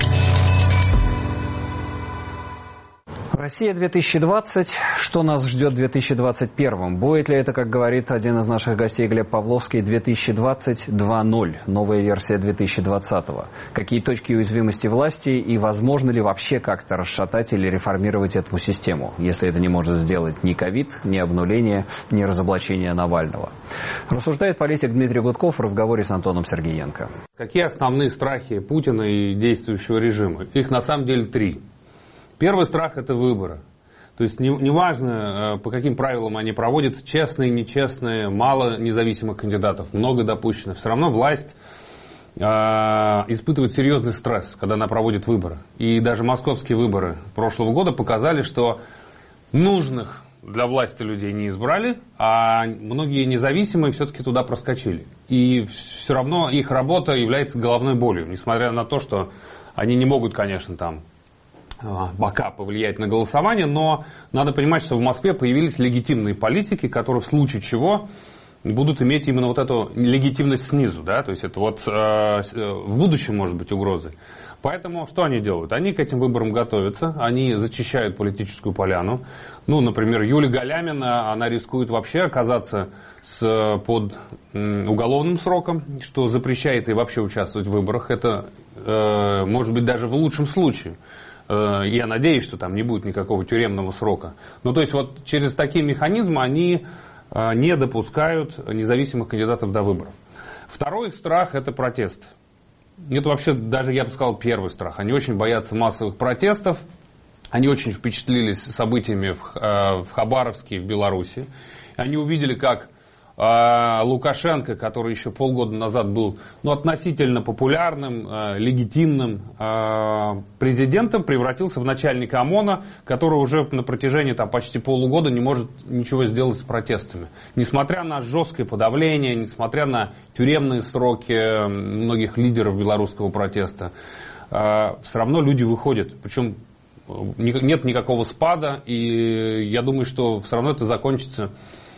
Россия две тысячи двадцать. Что нас ждет в две тысячи двадцать первом? Будет ли это, как говорит один из наших гостей Глеб Павловский, две тысячи двадцать два ноль, новая версия две тысячи двадцатого? Какие точки уязвимости власти и возможно ли вообще как-то расшатать или реформировать эту систему, если это не может сделать ни ковид, ни обнуление, ни разоблачение Навального? Рассуждает политик Дмитрий Гудков в разговоре с Антоном Сергеенко. Какие основные страхи Путина и действующего режима? Их на самом деле три. Первый страх – это выборы. То есть неважно, не по каким правилам они проводятся, честные, нечестные, мало независимых кандидатов, много допущено. Все равно власть испытывает серьезный стресс, когда она проводит выборы. И даже московские выборы прошлого года показали, что нужных для власти людей не избрали, а многие независимые все-таки туда проскочили. И все равно их работа является головной болью, несмотря на то, что они не могут, конечно, там пока повлиять на голосование, но надо понимать, что в Москве появились легитимные политики, которые в случае чего будут иметь именно вот эту легитимность снизу, да, то есть это вот э, в будущем может быть угрозы. Поэтому что они делают? Они к этим выборам готовятся, они зачищают политическую поляну. Ну, например, Юлия Галямина, она рискует вообще оказаться с, под м, уголовным сроком, что запрещает ей вообще участвовать в выборах. Это э, может быть даже в лучшем случае. Э, я надеюсь, что там не будет никакого тюремного срока. Ну, то есть вот через такие механизмы они не допускают независимых кандидатов до выборов. Второй их страх – это протест. Это вообще даже, я бы сказал, первый страх. Они очень боятся массовых протестов. Они очень впечатлились событиями в, в Хабаровске, в Беларуси. Они увидели, как э, Лукашенко, который еще полгода назад был ну, относительно популярным, э, легитимным э, президентом, превратился в начальника ОМОНа, который уже на протяжении там, почти полугода не может ничего сделать с протестами. Несмотря на жесткое подавление, несмотря на тюремные сроки многих лидеров белорусского протеста, э, все равно люди выходят. Причем нет никакого спада, и я думаю, что все равно это закончится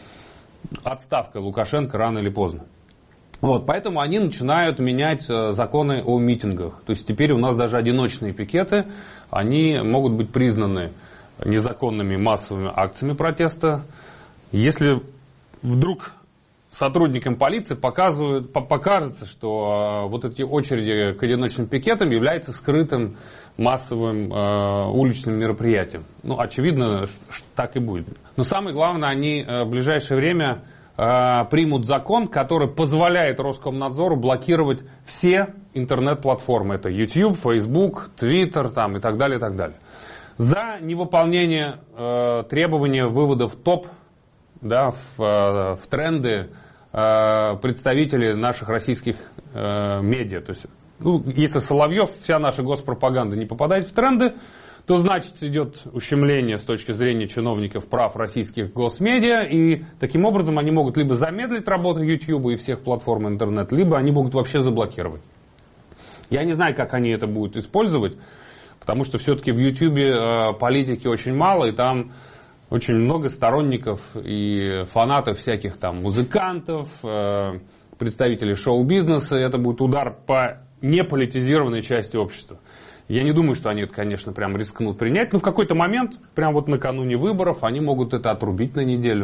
отставкой Лукашенко рано или поздно. Вот, поэтому они начинают менять законы о митингах. То есть теперь у нас даже одиночные пикеты, они могут быть признаны незаконными массовыми акциями протеста. Если вдруг сотрудникам полиции показывают, покажется, что вот эти очереди к одиночным пикетам являются скрытым массовым э, уличным мероприятием. Ну, очевидно, так и будет. Но самое главное, они э, в ближайшее время э, примут закон, который позволяет Роскомнадзору блокировать все интернет-платформы. Это YouTube, Facebook, Twitter там, и так далее, и так далее. За невыполнение э, требования вывода в топ, да, в, э, в тренды э, представителей наших российских э, медиа. То есть, ну, если Соловьев, вся наша госпропаганда не попадает в тренды, то значит идет ущемление с точки зрения чиновников прав российских госмедиа, и таким образом они могут либо замедлить работу YouTube и всех платформ интернет, либо они могут вообще заблокировать. Я не знаю, как они это будут использовать, потому что все-таки в YouTube э, политики очень мало, и там очень много сторонников и фанатов всяких там музыкантов, э, представителей шоу-бизнеса. Это будет удар по неполитизированной части общества. Я не думаю, что они это, конечно, прям рискнут принять, но в какой-то момент, прям вот накануне выборов, они могут это отрубить на неделю.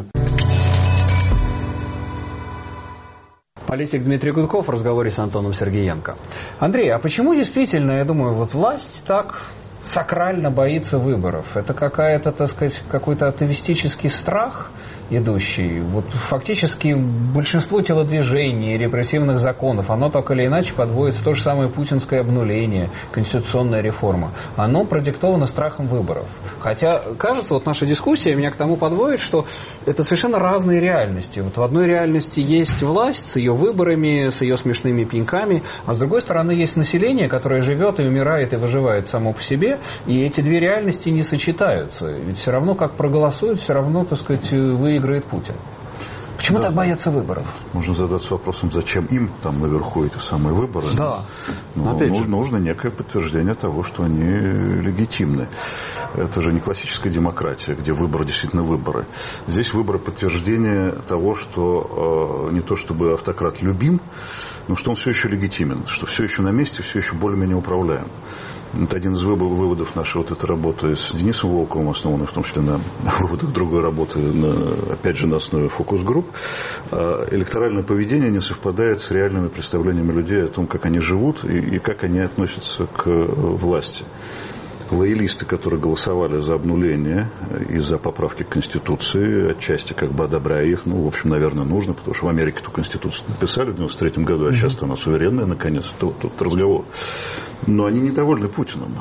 Политик Дмитрий Гудков в разговоре с Антоном Сергеенко. Андрей, а почему действительно, я думаю, вот власть так сакрально боится выборов? Это какая-то, так сказать, какой-то атовистический страх идущий? Вот фактически большинство телодвижений, репрессивных законов, оно так или иначе подводится, то же самое путинское обнуление, конституционная реформа, оно продиктовано страхом выборов. Хотя, кажется, вот наша дискуссия меня к тому подводит, что это совершенно разные реальности. Вот в одной реальности есть власть с ее выборами, с ее смешными пеньками, а с другой стороны есть население, которое живет и умирает и выживает само по себе, и эти две реальности не сочетаются. Ведь все равно, как проголосуют, все равно, так сказать, выиграет Путин. Почему да. так боятся выборов? Можно задаться вопросом, зачем им там наверху эти самые выборы. Да. Но Опять нужно, же. нужно некое подтверждение того, что они легитимны. Это же не классическая демократия, где выборы действительно выборы. Здесь выборы подтверждения того, что э, не то чтобы автократ любим, но что он все еще легитимен, что все еще на месте, все еще более-менее управляем. Это один из выводов нашей вот этой работы с Денисом Волковым, основанной в том числе на выводах другой работы, на, опять же, на основе фокус-групп. Электоральное поведение не совпадает с реальными представлениями людей о том, как они живут и, и как они относятся к власти. Лоялисты, которые голосовали за обнуление и за поправки к Конституции, отчасти как бы одобряя их, ну, в общем, наверное, нужно, потому что в Америке эту Конституцию написали в девяносто третьем году, а сейчас-то она суверенная, наконец, это вот тут разговор. Но они недовольны Путиным.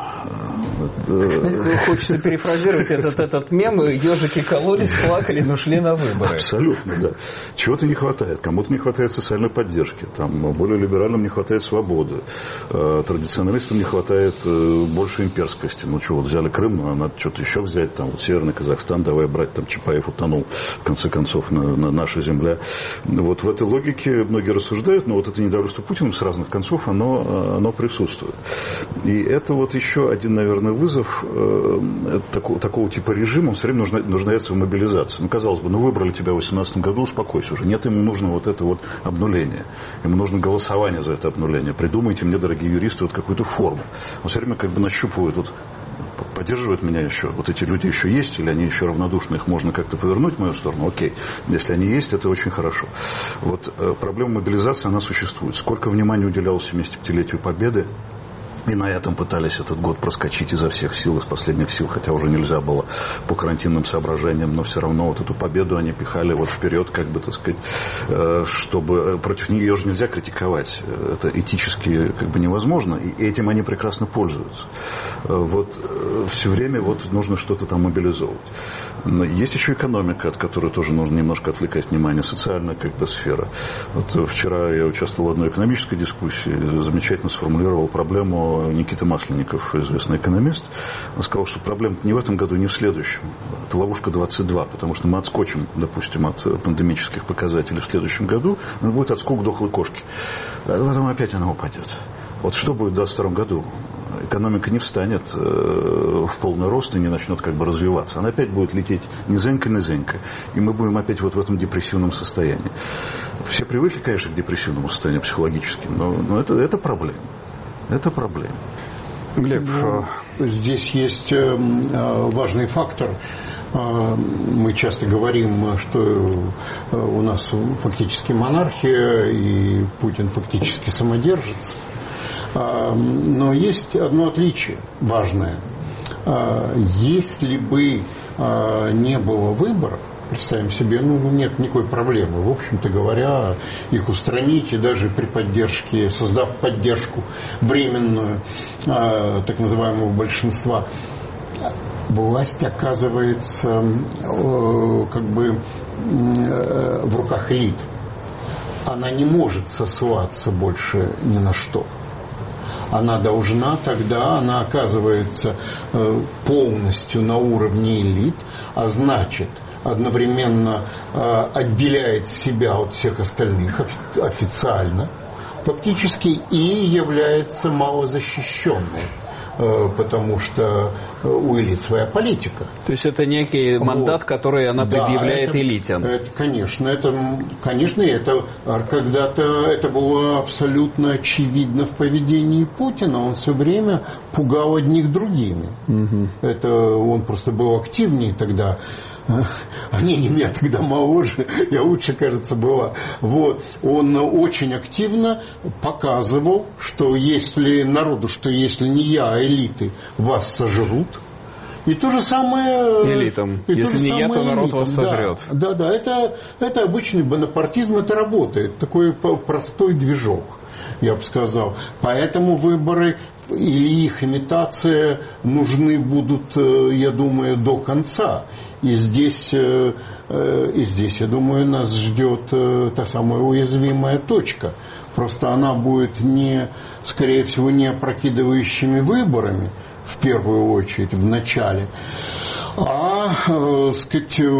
Хочется перефразировать этот, этот мем. Ежики кололись, плакали, но шли на выборы. Абсолютно, да. Чего-то не хватает. Кому-то не хватает социальной поддержки. Там, более либеральным не хватает свободы. Традиционалистам не хватает больше имперскости. Ну что, вот взяли Крым, но надо что-то еще взять. Там вот Северный Казахстан, давай брать. Там Чапаев утонул, в конце концов, на, на наша земля. Вот в этой логике многие рассуждают, но вот это недовольство Путиным с разных концов, оно, оно присутствует. И это вот еще один, наверное, вызов э, такого, такого типа режима. Он все время нужна, нуждается в мобилизации. Ну, казалось бы, ну выбрали тебя в восемнадцатом году, успокойся уже. Нет, ему нужно вот это вот обнуление. Ему нужно голосование за это обнуление. Придумайте мне, дорогие юристы, вот какую-то форму. Он все время как бы нащупывает, вот, поддерживают меня еще. Вот эти люди еще есть, или они еще равнодушны, их можно как-то повернуть в мою сторону. Окей. Если они есть, это очень хорошо. Вот э, проблема мобилизации, она существует. Сколько внимания уделялось семидесятипятилетию Победы, и на этом пытались этот год проскочить изо всех сил, из последних сил, хотя уже нельзя было по карантинным соображениям, но все равно вот эту победу они пихали вот вперед, как бы, так сказать, чтобы против нее же нельзя критиковать. Это этически как бы невозможно, и этим они прекрасно пользуются. Вот все время вот нужно что-то там мобилизовывать. Но есть еще экономика, от которой тоже нужно немножко отвлекать внимание, социальная как бы сфера. Вот вчера я участвовал в одной экономической дискуссии, замечательно сформулировал проблему Никита Масленников, известный экономист. Он сказал, что проблема не в этом году, не в следующем. Это ловушка двадцать два, потому что мы отскочим, допустим, от пандемических показателей в следующем году, но будет отскок дохлой кошки. А потом опять она упадет. Вот что будет в двадцать втором году? Экономика не встанет в полный рост и не начнет как бы развиваться. Она опять будет лететь низенько-низенько. И мы будем опять вот в этом депрессивном состоянии. Все привыкли, конечно, к депрессивному состоянию психологически, но, но это, это проблема. Это проблема. Глеб, ну, здесь есть важный фактор. Мы часто говорим, что у нас фактически монархия, и Путин фактически самодержец. Но есть одно отличие важное. Если бы не было выборов, представим себе, ну, нет никакой проблемы, в общем-то говоря, их устранить, и даже при поддержке, создав поддержку временную, так называемого большинства, власть оказывается как бы в руках элит. Она не может сослаться больше ни на что. Она должна тогда, она оказывается полностью на уровне элит, а значит, одновременно отделяет себя от всех остальных официально, фактически, и является малозащищенной, потому что у элит своя политика. То есть это некий мандат, вот, который она да, предъявляет это, элите. Это, конечно, это, конечно, это когда-то это было абсолютно очевидно в поведении Путина. Он все время пугал одних другими. Угу. Это он просто был активнее тогда. Они не меня тогда моложе, я лучше, кажется, была. Вот. Он очень активно показывал, что если народу, что если не я, а элиты вас сожрут. И то же самое... Элитам. Если не я, то народ элитам. Вас сожрет. Да, да, да. Это, это обычный бонапартизм, это работает. Такой простой движок, я бы сказал. Поэтому выборы или их имитация нужны будут, я думаю, до конца. И здесь, и здесь, я думаю, нас ждет та самая уязвимая точка. Просто она будет, не, скорее всего, не опрокидывающими выборами, в первую очередь, в начале, а, э, сказать, э,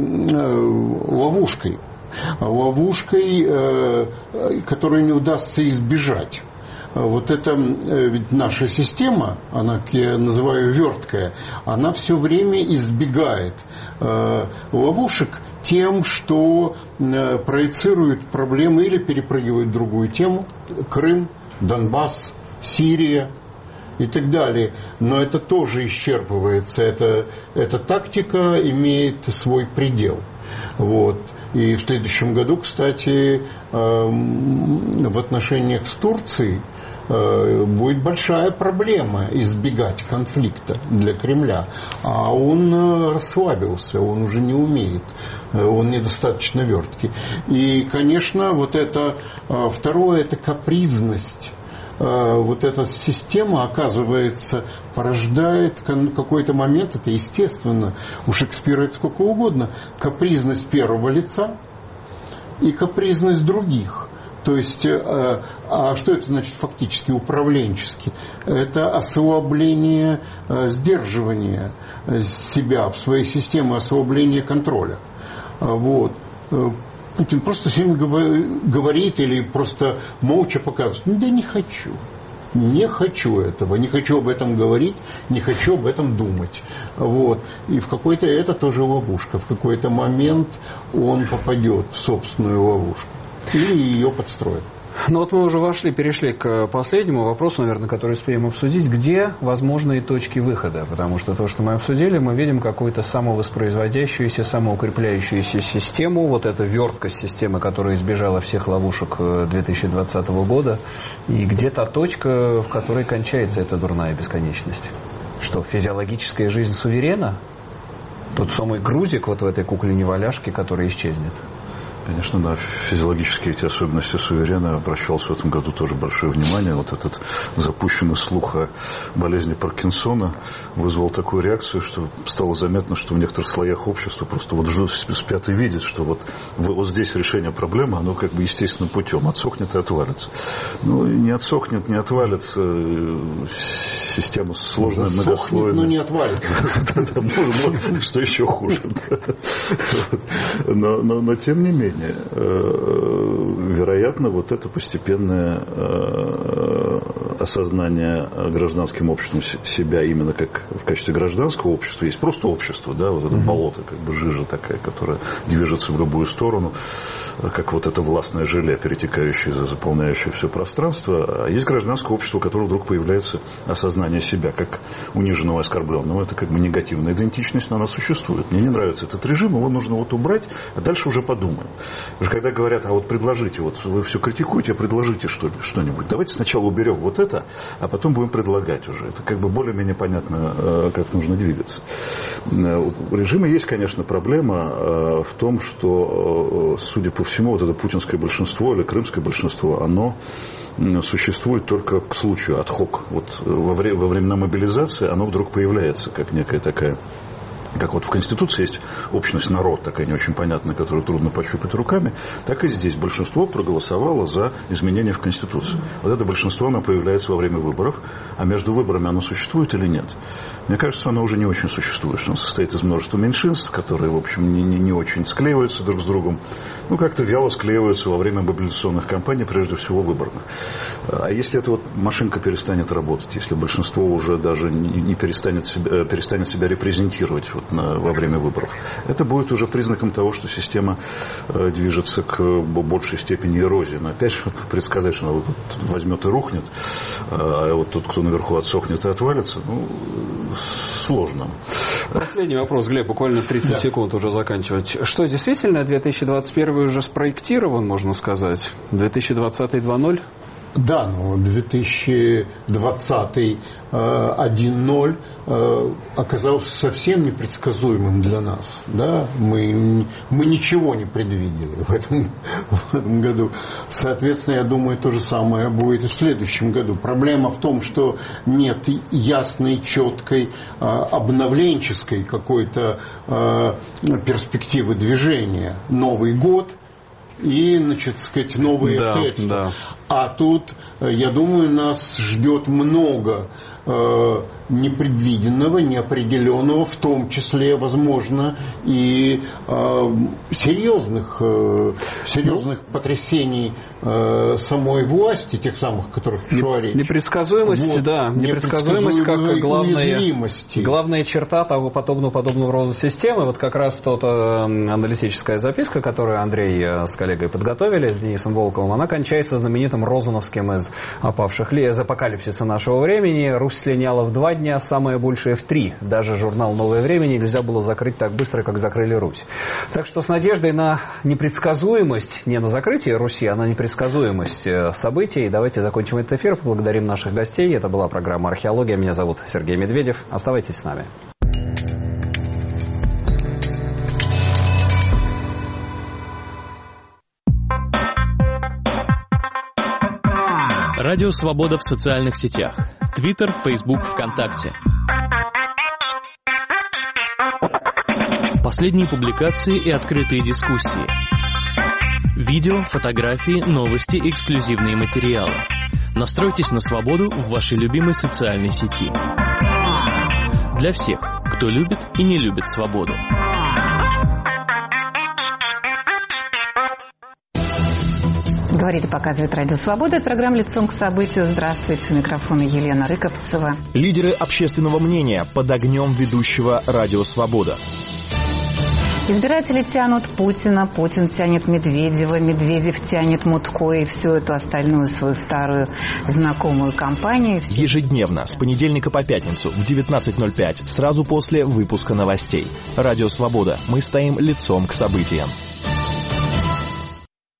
ловушкой. Ловушкой, э, которую не удастся избежать. Вот это ведь наша система, она, я называю, верткая, она все время избегает э, ловушек тем, что э, проецирует проблемы или перепрыгивает другую тему. Крым, Донбасс, Сирия и так далее. Но это тоже исчерпывается. Это, эта тактика имеет свой предел. Вот. И в следующем году, кстати, в отношениях с Турцией будет большая проблема избегать конфликта для Кремля. А он расслабился, он уже не умеет, он недостаточно верткий. И, конечно, вот это второе, это капризность вот эта система, оказывается, порождает какой-то момент, это естественно, у Шекспира это сколько угодно, капризность первого лица и капризность других. То есть, а что это значит фактически, управленчески? Это ослабление сдерживания себя в своей системе, ослабление контроля. Вот. Путин просто всем говорит или просто молча показывает: да не хочу. Не хочу этого, не хочу об этом говорить, не хочу об этом думать. Вот. И в какой-то это тоже ловушка. В какой-то момент он попадет в собственную ловушку. Или ее подстроят. Ну вот мы уже вошли, перешли к последнему вопросу, наверное, который успеем обсудить. Где возможные точки выхода? Потому что то, что мы обсудили, мы видим какую-то самовоспроизводящуюся, самоукрепляющуюся систему. Вот эта верткость системы, которая избежала всех ловушек две тысячи двадцатого года. И где та точка, в которой кончается эта дурная бесконечность? Что, физиологическая жизнь суверена? Тот самый грузик вот в этой кукле-неваляшке, который исчезнет? Конечно, на физиологические эти особенности суверена обращалось в этом году тоже большое внимание. Вот этот запущенный слух о болезни Паркинсона вызвал такую реакцию, что стало заметно, что в некоторых слоях общества просто вот спят и видят, что вот, вот здесь решение проблемы, оно как бы естественным путем отсохнет и отвалится. Ну, не отсохнет, не отвалится. Система сложная, многослойная. Но не отвалится. Что еще хуже. Но тем не менее, вероятно, вот это постепенное осознание гражданским обществом себя именно как в качестве гражданского общества. Есть просто общество, да, вот это болото, как бы жижа такая, которая движется в любую сторону, как вот это властное желе, перетекающее, заполняющее все пространство. А есть гражданское общество, у которого вдруг появляется осознание себя как униженного, оскорбленного. Это как бы негативная идентичность, но она существует. Мне не нравится этот режим, его нужно вот убрать, а дальше уже подумаем. Потому что когда говорят: а вот предложите, вот вы все критикуете, а предложите что, что-нибудь. Давайте сначала уберем вот это, а потом будем предлагать уже. Это как бы более-менее понятно, как нужно двигаться. У режима есть, конечно, проблема в том, что, судя по всему, вот это путинское большинство или крымское большинство, оно существует только к случаю, ad-hoc. Вот во времена мобилизации оно вдруг появляется, как некая такая... Как вот в Конституции есть общность народ, такая не очень понятная, которую трудно пощупать руками, так и здесь большинство проголосовало за изменения в Конституции. Вот это большинство, оно появляется во время выборов, а между выборами оно существует или нет? Мне кажется, оно уже не очень существует, что оно состоит из множества меньшинств, которые, в общем, не, не, не очень склеиваются друг с другом, ну, как-то вяло склеиваются во время мобилизационных кампаний, прежде всего выборных. А если эта вот машинка перестанет работать, если большинство уже даже не, не перестанет, себя, перестанет себя репрезентировать вот на, во время выборов, это будет уже признаком того, что система э, движется к большей степени эрозии. Но опять же, предсказать, что она вот возьмет и рухнет, а вот тот, кто наверху отсохнет и отвалится, ну, сложно. Последний вопрос, Глеб, буквально тридцать да. секунд уже заканчивать. Что, действительно, две тысячи двадцать первый уже спроектирован, можно сказать? две тысячи двадцатый два ноль? Да, но две тысячи двадцатый один ноль оказался совсем непредсказуемым для нас. Да? Мы, мы ничего не предвидели в этом, в этом году. Соответственно, я думаю, то же самое будет и в следующем году. Проблема в том, что нет ясной, четкой, обновленческой какой-то перспективы движения. Новый год и, значит, так сказать, новые да, средства. Да. А тут, я думаю, нас ждет много э, непредвиденного, неопределенного, в том числе, возможно, и э, серьезных, э, серьезных ну, потрясений э, самой власти, тех самых, о которых шла речь. Непредсказуемость, вот, да, непредсказуемость как главная, главная черта того подобного, подобного рода системы. Вот как раз тот э, аналитическая записка, которую Андрей э, с коллегой подготовили, с Денисом Волковым, она кончается знаменитым Розановским из «Опавших ли» из апокалипсиса нашего времени. Русь слиняла в два дня, самое большее в три. Даже журнал «Новое время» нельзя было закрыть так быстро, как закрыли Русь. Так что с надеждой на непредсказуемость, не на закрытие Руси, а на непредсказуемость событий, давайте закончим этот эфир. Поблагодарим наших гостей. Это была программа «Археология». Меня зовут Сергей Медведев. Оставайтесь с нами. Радио «Свобода» в социальных сетях. Твиттер, Фейсбук, ВКонтакте. Последние публикации и открытые дискуссии. Видео, фотографии, новости, эксклюзивные материалы. Настройтесь на свободу в вашей любимой социальной сети. Для всех, кто любит и не любит свободу. Говорит и показывает Радио Свобода. Это программа «Лицом к событию». Здравствуйте. У микрофона Елена Рыковцева. Лидеры общественного мнения под огнем ведущего Радио Свобода. Избиратели тянут Путина, Путин тянет Медведева, Медведев тянет Мутко и всю эту остальную свою старую знакомую компанию. Ежедневно, с понедельника по пятницу в девятнадцать ноль пять, сразу после выпуска новостей. Радио Свобода. Мы стоим лицом к событиям.